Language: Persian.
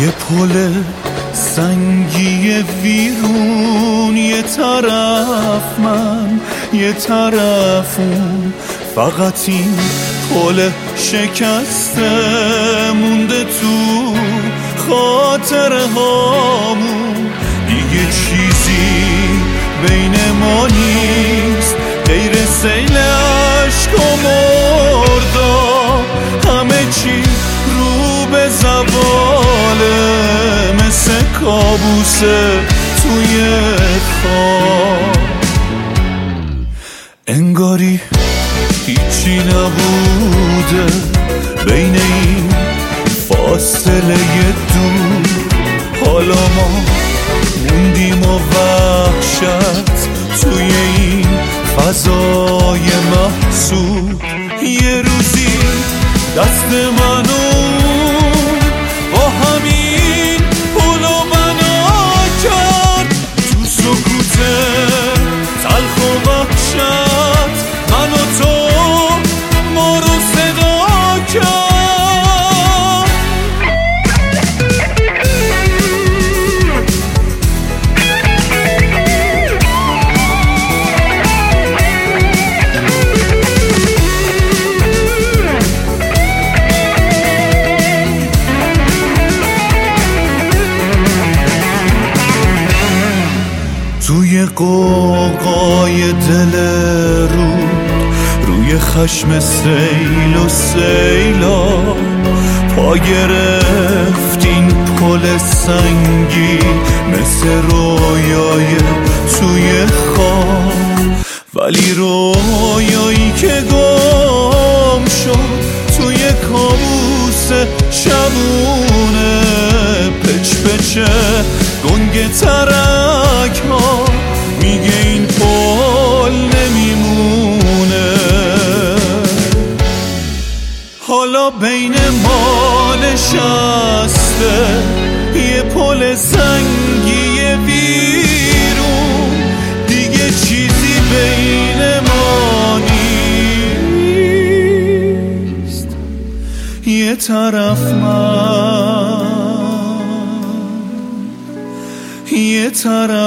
یه پل سنگی ویرون، یه طرف من یه طرف اون، فقط این پل شکسته مونده تو خاطره هامون. دیگه چیزی بین ما نیست غیر سیل عشق و مرداب، همه چی رو به زواله مثل کابوسه توی خواب. انگاری هیچی نبوده بین این فاصله دور، حالا ما موندیم و وحشت توی این فضای محسوب. یه روزی دست منو با همین پولو بنا کرد، تو سکوت تلخ و وحشت من و تو ما رو صدا کرد. توی قوقای دل روی خشم سیل و سیلا پا گرفت این پل سنگی مثل رویای توی خواب. ولی رویایی که گم شد توی کابوس شبونه، پچ پچه گنگ ترک ها میگه این پل نمیمونه. حالا بین ما نشسته یه پل سنگی ویرون، دیگه چیزی بین ما نیست. یه طرف من یه طرف